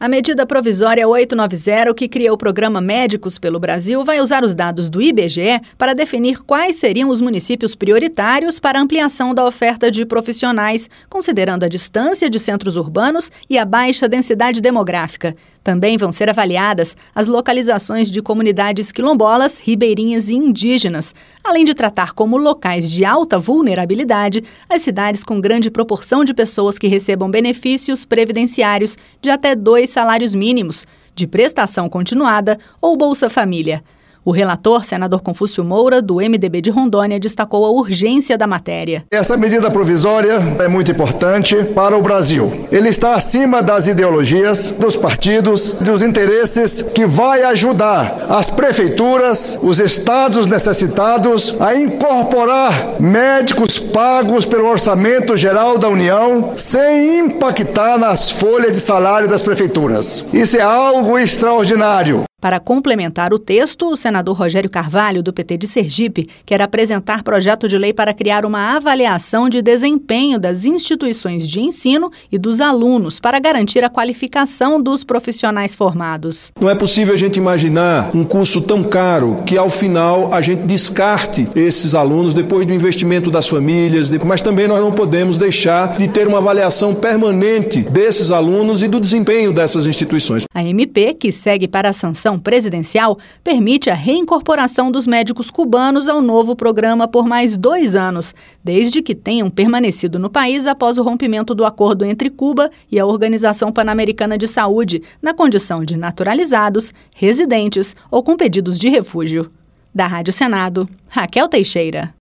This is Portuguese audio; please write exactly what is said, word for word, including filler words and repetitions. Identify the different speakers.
Speaker 1: A medida provisória oitocentos e noventa, que cria o programa Médicos pelo Brasil, vai usar os dados do I B G E para definir quais seriam os municípios prioritários para a ampliação da oferta de profissionais, considerando a distância de centros urbanos e a baixa densidade demográfica. Também vão ser avaliadas as localizações de comunidades quilombolas, ribeirinhas e indígenas, além de tratar como locais de alta vulnerabilidade as cidades com grande proporção de pessoas que recebam benefícios previdenciários de até dois salários mínimos, de prestação continuada ou Bolsa Família. O relator, senador Confúcio Moura, do M D B de Rondônia, destacou a urgência da matéria.
Speaker 2: Essa medida provisória é muito importante para o Brasil. Ele está acima das ideologias, dos partidos, dos interesses, que vai ajudar as prefeituras, os estados necessitados a incorporar médicos pagos pelo Orçamento Geral da União sem impactar nas folhas de salário das prefeituras. Isso é algo extraordinário.
Speaker 1: Para complementar o texto, o senador Rogério Carvalho, do P T de Sergipe, quer apresentar projeto de lei para criar uma avaliação de desempenho das instituições de ensino e dos alunos para garantir a qualificação dos profissionais formados.
Speaker 3: Não é possível a gente imaginar um curso tão caro que, ao final, a gente descarte esses alunos depois do investimento das famílias, mas também nós não podemos deixar de ter uma avaliação permanente desses alunos e do desempenho dessas instituições.
Speaker 1: A M P, que segue para a sanção presidencial, permite a reincorporação dos médicos cubanos ao novo programa por mais dois anos, desde que tenham permanecido no país após o rompimento do acordo entre Cuba e a Organização Pan-Americana de Saúde, na condição de naturalizados, residentes ou com pedidos de refúgio. Da Rádio Senado, Raquel Teixeira.